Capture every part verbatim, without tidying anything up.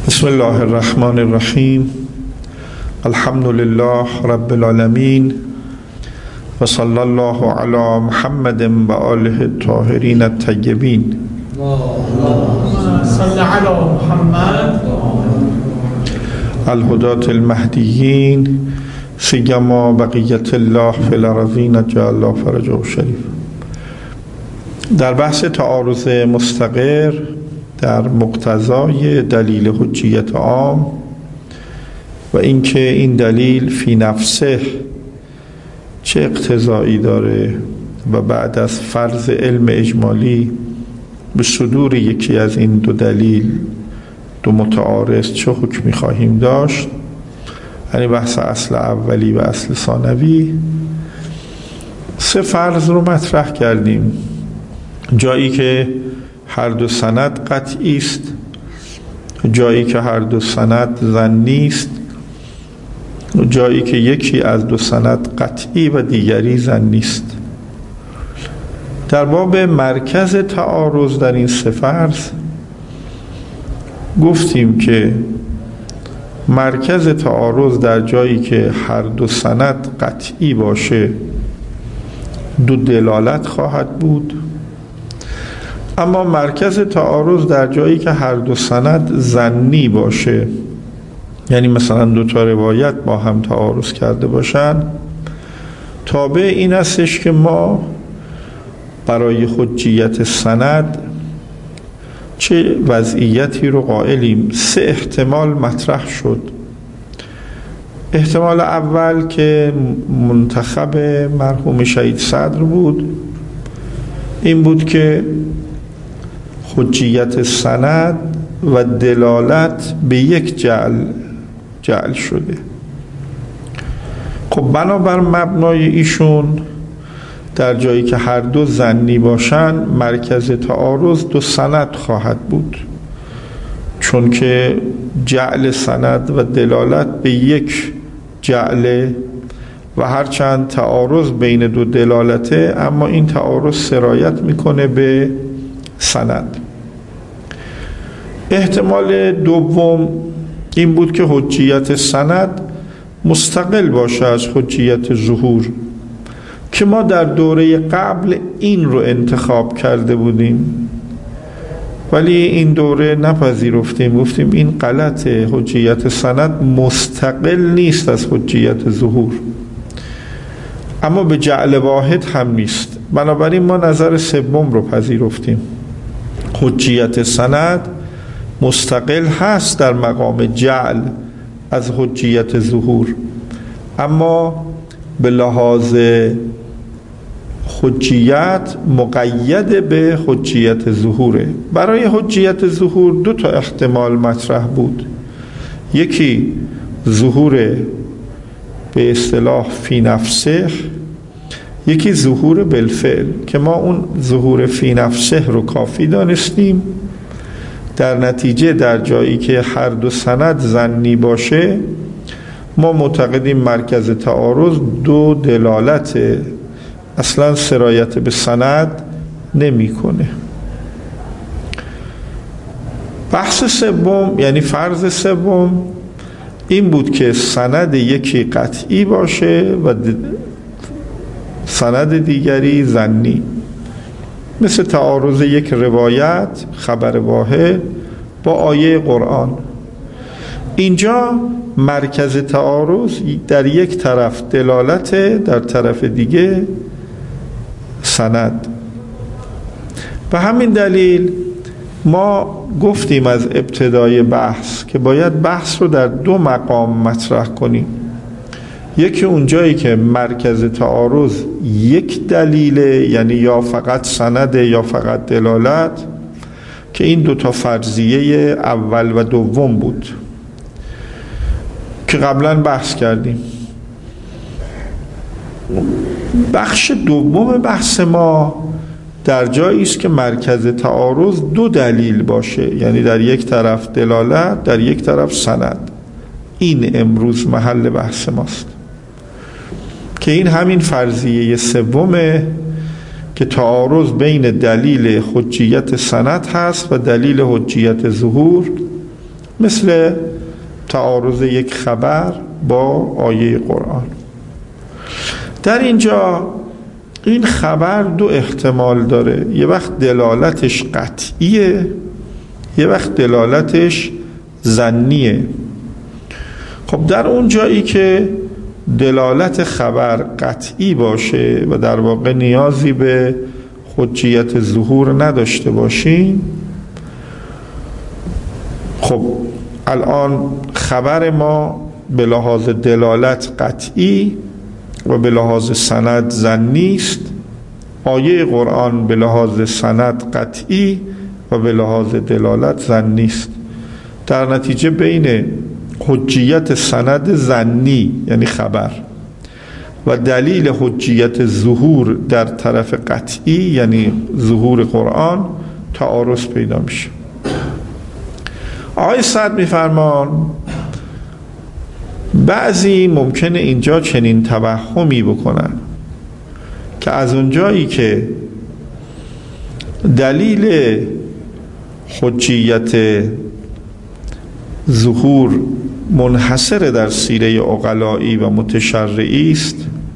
بسم الله الرحمن الرحیم. الحمد لله رب العالمین و صلی الله علی محمد و آله الطاهرین الطیبین. اللهم صل علی محمد الهداة المهدیین سیما بقیت الله فی الارضین جعل الله فرجه شریف. در بحث تعارض مستقر در مقتضای دلیل حجیت عام و اینکه این دلیل فی نفسه چه اقتضایی داره و بعد از فرض علم اجمالی به صدور یکی از این دو دلیل دو متعارض چه حکمی خواهیم داشت، یعنی بحث اصل اولی و اصل ثانوی. سه فرض رو مطرح کردیم: جایی که هر دو سند قطعی است، جایی که هر دو سند ظنی است، جایی که یکی از دو سند قطعی و دیگری ظنی است. در باب مرکز تعارض در این سه فرض گفتیم که مرکز تعارض در جایی که هر دو سند قطعی باشه دو دلالت خواهد بود، اما مرکز تعارض در جایی که هر دو سند ظنی باشه، یعنی مثلا دو تا روایت با هم تعارض کرده باشن، تابع این استش که ما برای حجیت سند چه وضعیتی رو قائلیم. سه احتمال مطرح شد. احتمال اول که منتخب مرحوم شهید صدر بود، این بود که حجیت سند و دلالت به یک جعل جعل شده. خب بنابر مبنای ایشون در جایی که هر دو ظنی باشن مرکز تعارض دو سند خواهد بود، چون که جعل سند و دلالت به یک جعل و هرچند تعارض بین دو دلالته، اما این تعارض سرایت میکنه به سند. احتمال دوم این بود که حجیت سند مستقل باشه از حجیت ظهور، که ما در دوره قبل این رو انتخاب کرده بودیم ولی این دوره نپذیرفتیم، گفتیم این غلطه. حجیت سند مستقل نیست از حجیت ظهور، اما به جعل واحد هم نیست. بنابراین ما نظر سوم رو پذیرفتیم. حجیت سند مستقل هست در مقام جعل از حجیت ظهور، اما به لحاظ حجیت مقید به حجیت ظهوره. برای حجیت ظهور دو تا احتمال مطرح بود: یکی ظهور به اصطلاح فی نفسه، یکی ظهور بالفعل، که ما اون ظهور فی نفسه رو کافی دانستیم. در نتیجه در جایی که هر دو سند ظنی باشه ما معتقدیم مرکز تعارض دو دلالت، اصلا سرایت به سند نمی کنه. بحث سوم یعنی فرض سوم این بود که سند یکی قطعی باشه و سند دیگری ظنی، مثل تعارض یک روایت خبر واحد با آیه قرآن. اینجا مرکز تعارض در یک طرف دلالت، در طرف دیگه سند. به همین دلیل ما گفتیم از ابتدای بحث که باید بحث رو در دو مقام مطرح کنیم. یکی اونجایی که مرکز تعارض یک دلیله، یعنی یا فقط سند یا فقط دلالت، که این دو تا فرضیه اول و دوم بود که قبلا بحث کردیم. بخش دوم بحث ما در جایی است که مرکز تعارض دو دلیل باشه، یعنی در یک طرف دلالت، در یک طرف سند. این امروز محل بحث ماست که این همین فرضیه سومه که تعارض بین دلیل حجیت سند هست و دلیل حجیت ظهور مثل تعارض یک خبر با آیه قرآن. در اینجا این خبر دو احتمال داره، یه وقت دلالتش قطعیه، یه وقت دلالتش ظنیه. خب در اون جایی که دلالت خبر قطعی باشه و در واقع نیازی به حجیت ظهور نداشته باشیم، خب الان خبر ما به لحاظ دلالت قطعی و به لحاظ سند ظنی است، آیه قرآن به لحاظ سند قطعی و به لحاظ دلالت ظنی است. در نتیجه بین حجیت سند ظنی یعنی خبر و دلیل حجیت ظهور در طرف قطعی یعنی ظهور قرآن تعارض پیدا میشه. آقای سعد میفرمان بعضی ممکنه اینجا چنین توهمی بکنن که از اونجایی که دلیل حجیت ظهور منحصر در سیره عقلایی و متشرعی است،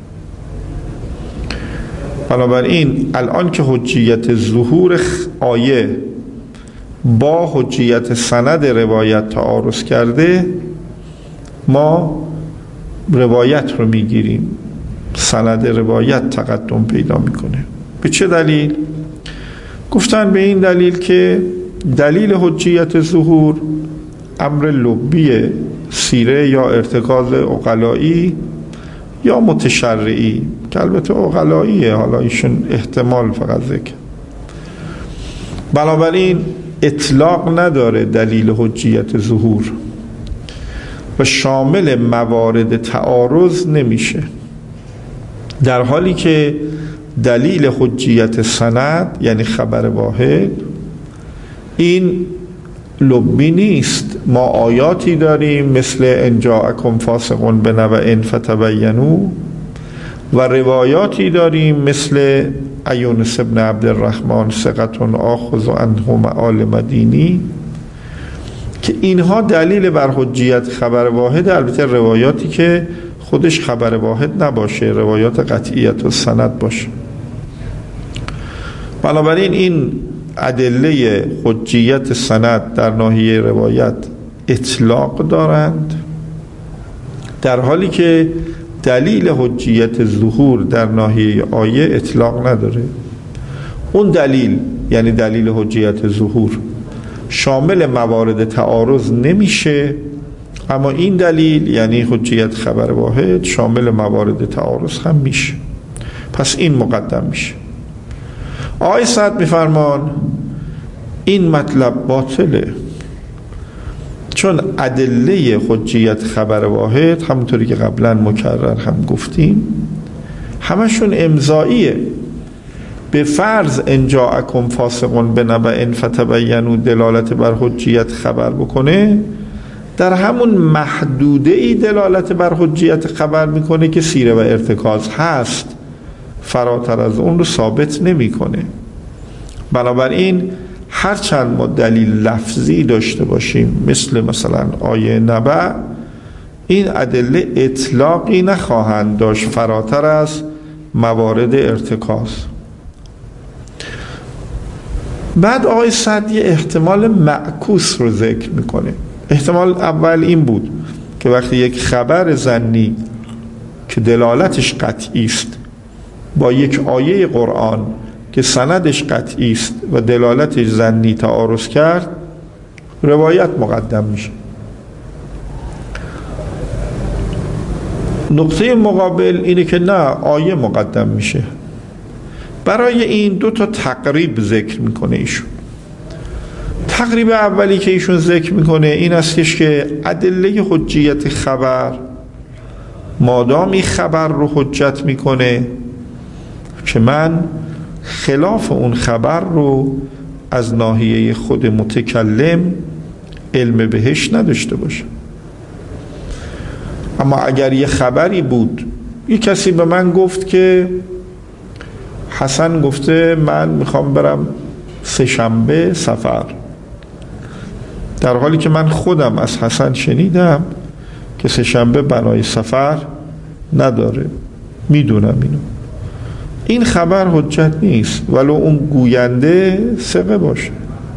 بنابراین الان که حجیت ظهور آیه با حجیت سند روایت تعارض کرده، ما روایت رو میگیریم، سند روایت تقدم پیدا میکنه. به چه دلیل؟ گفتن به این دلیل که دلیل حجیت ظهور امر لبی سیره یا ارتکاز عقلایی یا متشرعی، که البته عقلاییه، حالا ایشون احتمال فقط ذکر، بنابراین اطلاق نداره دلیل حجیت ظهور و شامل موارد تعارض نمیشه، در حالی که دلیل حجیت سند یعنی خبر واحد این لبی نیست. ما آیاتی داریم مثل ان جاءکم فاسق بنبأ فتبینوا و روایاتی داریم مثل یونس بن عبدالرحمن ثقة آخذ عنه مآل مدینی که اینها دلیل بر حجیت خبر واحد، البته روایاتی که خودش خبر واحد نباشه، روایات قطعیت و سند باشه. بنابراین این ادله حجیت سند در ناحیه روایت اطلاق دارند، در حالی که دلیل حجیت ظهور در ناحیه آیه اطلاق نداره. اون دلیل یعنی دلیل حجیت ظهور شامل موارد تعارض نمیشه، اما این دلیل یعنی حجیت خبر واحد شامل موارد تعارض هم میشه. پس این مقدم میشه. آقای سعد میفرمان این مطلب باطله، چون ادله حجیت خبر واحد همونطوری که قبلا مکرر هم گفتیم همشون امضاییه. به فرض ان جاءکم فاسق بنبأ فتبینوا دلالت بر حجیت خبر بکنه، در همون محدوده ای دلالت بر حجیت خبر میکنه که سیره و ارتکاز هست، فراتر از اون رو ثابت نمیکنه. بنابراین هرچند ما دلیل لفظی داشته باشیم مثل مثلا آیه نبأ، این ادله اطلاقی نخواهند داشت فراتر از موارد ارتکاز. بعد آقای سعد یه احتمال معکوس رو ذکر میکنه. احتمال اول این بود که وقتی یک خبر ظنی که دلالتش قطعی است با یک آیه قرآن که سندش قطعی است و دلالتش ظنی تعارض کرد، روایت مقدم میشه. نقطه مقابل اینه که نه، آیه مقدم میشه. برای این دو تا تقریب ذکر میکنه ایشون. تقریب اولی که ایشون ذکر میکنه این استش که ادله حجیت خبر مادامی خبر رو حجت میکنه که من خلاف اون خبر رو از ناحیه خود متکلم علم بهش نداشته باشه. اما اگر یه خبری بود، یه کسی به من گفت که حسن گفته من میخوام برم سه شنبه سفر، در حالی که من خودم از حسن شنیدم که سه شنبه بنای سفر نداره، میدونم اینو. این خبر حجت نیست ولو اون گوینده ثقه باشه.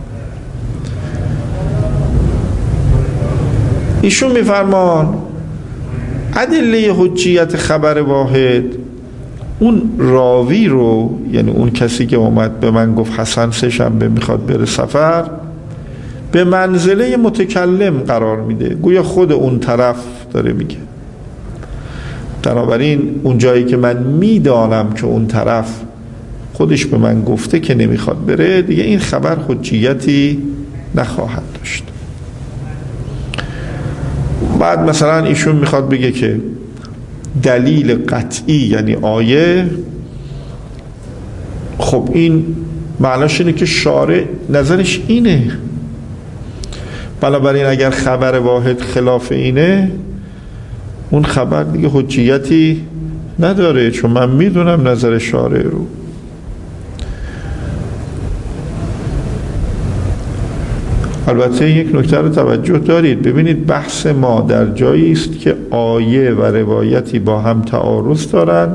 ایشون میفرمان ادله حجیت خبر واحد اون راوی رو، یعنی اون کسی که اومد به من گفت حسن سه شنبه میخواد بره سفر، به منزله متکلم قرار میده، گویا خود اون طرف داره میگه. بنابراین اون جایی که من میدانم که اون طرف خودش به من گفته که نمیخواد بره، دیگه این خبر حجیتی نخواهد داشت. بعد مثلا ایشون میخواد بگه که دلیل قطعی یعنی آیه، خب این معناش اینه که شارع نظرش اینه، بنابراین اگر خبر واحد خلاف اینه اون خبر دیگه حجیتی نداره، چون من میدونم نظر شارع رو. البته یک نکته رو توجه دارید، ببینید بحث ما در جایی است که آیه و روایتی با هم تعارض دارن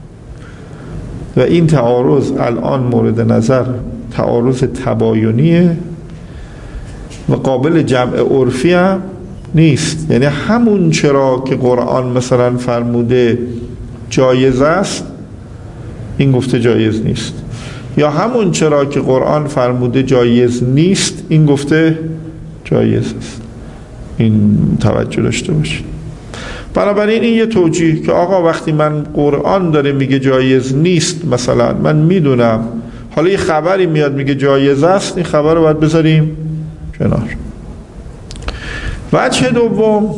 و این تعارض الان مورد نظر تعارض تباینیه و قابل جمع عرفی هم نیست. یعنی همون چرا که قرآن مثلا فرموده جایز است این گفته جایز نیست، یا همون چرا که قرآن فرموده جایز نیست این گفته جایز است. این توجه داشته باشید. بنابراین این یه توجیه که آقا وقتی من قرآن داره میگه جایز نیست، مثلا من میدونم، حالا یه خبری میاد میگه جایز است، این خبر رو باید بذاریم کنار. وجه دوم،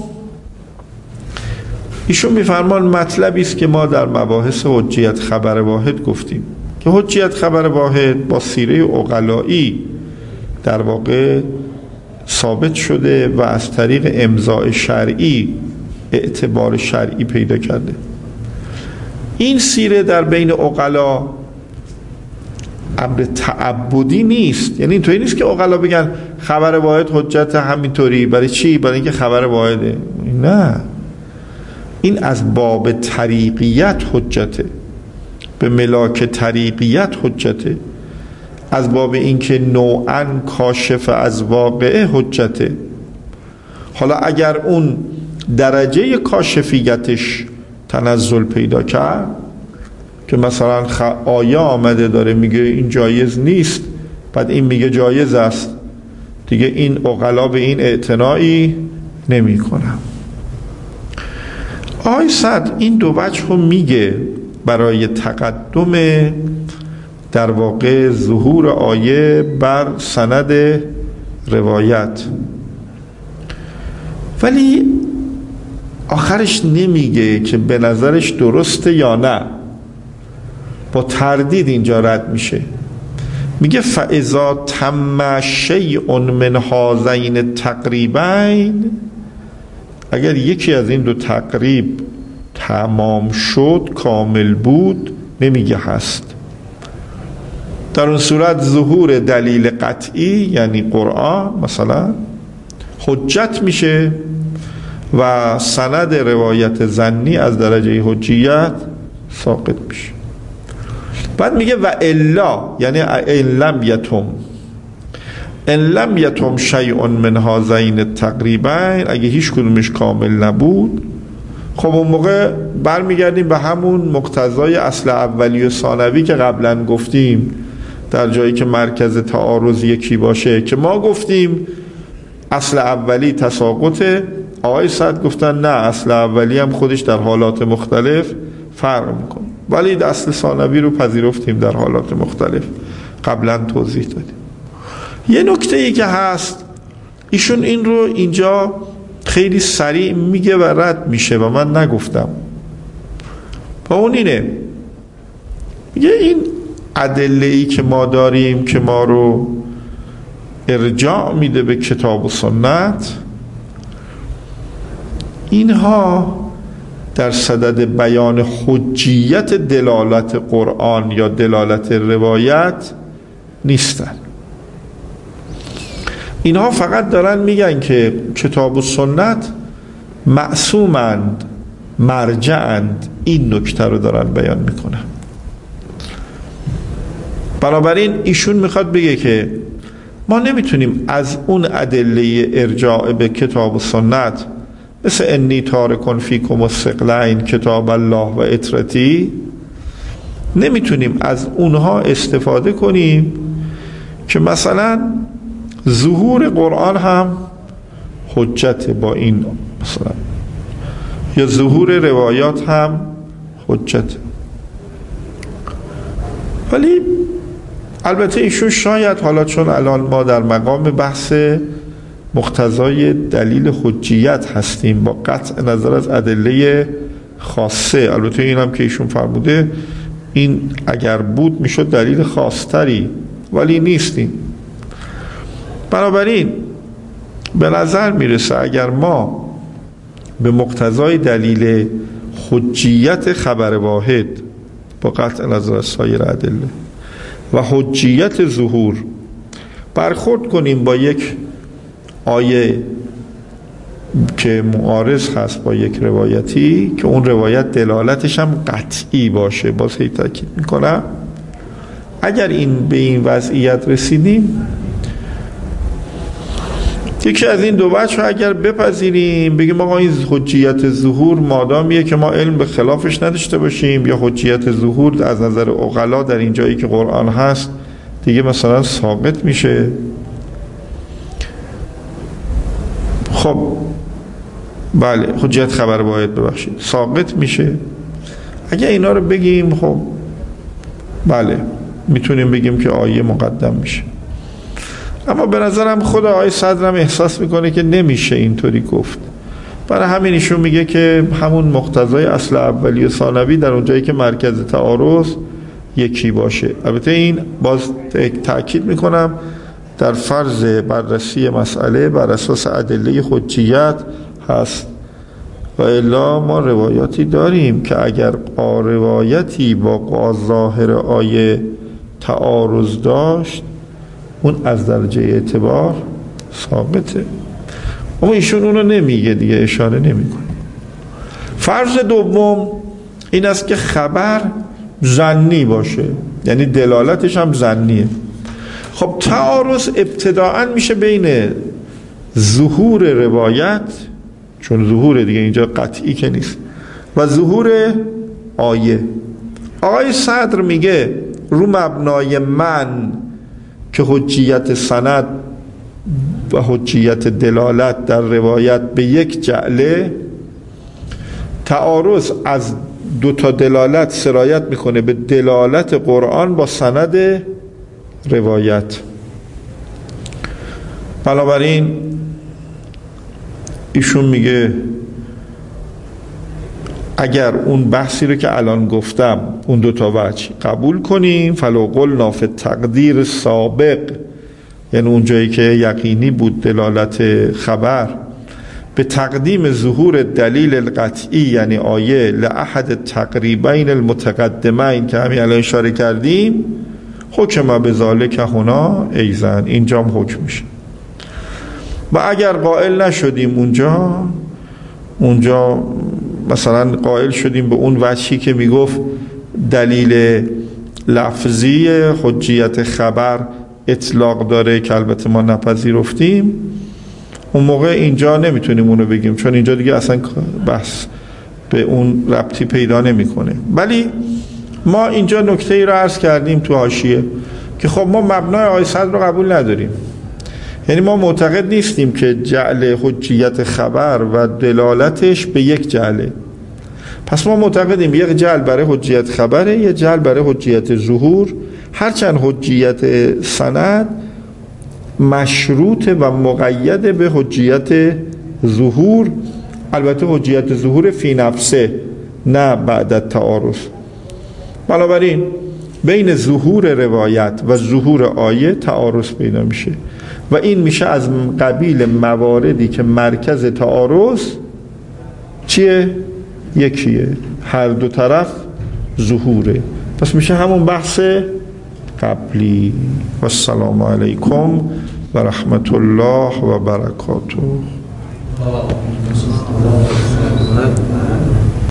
ایشون میفرمان مطلبی است که ما در مباحث حجیت خبر واحد گفتیم که حجیت خبر واحد با سیره عقلایی در واقع ثابت شده و از طریق امضاء شرعی اعتبار شرعی پیدا کرده. این سیره در بین عقلا امر تعبدی نیست، یعنی اینطوری نیست که عقلا بگن خبر واحد حجت همینطوری. برای چی؟ برای اینکه خبر واحده. نه، این از باب طریقیت حجته، به ملاک طریقیت حجته، از باب اینکه نوعاً کاشف از واقعه حجته. حالا اگر اون درجه کاشفیتش تنزل پیدا کرد که مثلا آیه آمده داره میگه این جایز نیست، بعد این میگه جایز است، دیگه این عقلا به این اعتنایی نمی کنم. آقای سعد این دو وجه رو میگه برای تقدم در واقع ظهور آیه بر سند روایت، ولی آخرش نمیگه که به نظرش درسته یا نه، با تردید اینجا رد میشه. میگه فاذا تم شیء من هذین تقریبین، اگر یکی از این دو تقریب تمام شد، کامل بود، نمیگه هست، در اون صورت ظهور دلیل قطعی یعنی قرآن مثلا حجت میشه و سند روایت ظنی از درجه حجیت ساقط میشه. بعد میگه و الا، یعنی ان لم یتم ان لم یتم شیء من هذین تقریبین، اگه هیچ کدومش کامل نبود، خب اون موقع برمیگردیم به همون مقتضای اصل اولی و ثانوی که قبلا گفتیم، در جایی که مرکز تعارض یکی باشه، که ما گفتیم اصل اولی تساقطه، آقای سعد گفتن نه، اصل اولی هم خودش در حالات مختلف فرق میکنه، ولی اصل ثانوی رو پذیرفتیم در حالات مختلف، قبلا توضیح دادیم. یه نکته ای که هست، ایشون این رو اینجا خیلی سریع میگه و رد میشه و من نگفتم، با اون اینه، میگه این ادله ای که ما داریم که ما رو ارجاع میده به کتاب و سنت، اینها در صدد بیان حجیت دلالت قرآن یا دلالت روایت نیستن، اینها فقط دارن میگن که کتاب و سنت معصومند، مرجعند. این نکته رو دارن بیان میکنن. بنابراین ایشون میخواد بگه که ما نمیتونیم از اون ادله ارجاع به کتاب و سنت مثل انی تارکن فیکم الثقلین کتاب الله و اطرتی، نمیتونیم از اونها استفاده کنیم که مثلا ظهور قرآن هم حجت با این مثلا، یا ظهور روایات هم حجت. ولی البته ایشون شاید حالا چون الان ما در مقام بحث مقتضای دلیل حجیت هستیم با قطع نظر از ادله خاصه، البته این هم که ایشون فرموده این اگر بود میشد دلیل خاصتری، ولی نیستیم. بنابراین به نظر میرسه اگر ما به مقتضای دلیل حجیت خبر واحد با قطع نظر از سایر ادله و حجیت ظهور برخورد کنیم با یک آیه که معارض هست با یک روایتی که اون روایت دلالتش هم قطعی باشه، باز هی تاکید میکنم اگر این به این وضعیت رسیدیم، یکی از این دو وجه رو اگر بپذیریم بگیم آقا این حجیت ظهور مادامیه که ما علم به خلافش نداشته باشیم، یا حجیت ظهور از نظر عقلا در این جایی که قرآن هست دیگه مثلا ساقط میشه، خب بله حجیت خبر واحد ببخشید ساقط میشه. اگر اینا رو بگیم خب بله میتونیم بگیم که آیه مقدم میشه. اما به نظرم خود آقای صدرم احساس میکنه که نمیشه اینطوری گفت، برای همین ایشون میگه که همون مقتضای اصل اولی و ثانوی در اونجایی که مرکز تعارض یکی باشه. البته این باز تأکید میکنم در فرض بررسی مسئله بر اساس ادله حجیت هست، و الا ما روایاتی داریم که اگر روایتی با ظاهر آیه تعارض داشت اون از درجه اعتبار ثابته، اما ایشون اونو نمیگه دیگه، اشاره نمیکنه. فرض دوم این است که خبر ظنی باشه، یعنی دلالتش هم ظنیه. خب تعارض ابتداعا میشه بین ظهور روایت، چون ظهور دیگه اینجا قطعی که نیست، و ظهور آیه. آقای صدر میگه رو مبنای من که حجیت سند و حجیت دلالت در روایت به یک جعله، تعارض از دو تا دلالت سرایت میکنه به دلالت قرآن با سند روایت. بنابراین ایشون میگه اگر اون بحثی رو که الان گفتم اون دو تا وجه قبول کنیم، فلو قلنا فی تقدیر سابق، یعنی اون جایی که یقینی بود دلالت خبر، به تقدیم ظهور دلیل القطعی یعنی آیه لأحد تقریبین المتقدمین که همین الان اشاره کردیم، حکم به ذالک هنا ایزن، اینجا هم حکم میشه. و اگر قائل نشدیم اونجا اونجا مثلا قائل شدیم به اون وجهی که میگفت دلیل لفظی حجیت خبر اطلاق داره که البته ما نپذیرفتیم، اون موقع اینجا نمیتونیم اونو بگیم، چون اینجا دیگه اصلا بحث به اون ربطی پیدا نمیکنه. ولی ما اینجا نکته ای رو عرض کردیم تو حاشیه که خب ما مبنای آیه صدر رو قبول نداریم، یعنی ما معتقد نیستیم که جعل حجیت خبر و دلالتش به یک جعله. پس ما معتقدیم یک جعل برای حجیت خبره، یک جعل برای حجیت ظهور، هرچند حجیت سند مشروط و مقید به حجیت ظهور، البته حجیت ظهور فی نفسه نه بعد التعارض. بنابراین بین ظهور روایت و ظهور آیه تعارض پیدا میشه و این میشه از قبیل مواردی که مرکز تعارض چیه؟ یکیه، هر دو طرف ظهوره. پس میشه همون بحث قبلی. و السلام علیکم و رحمت الله و برکاته.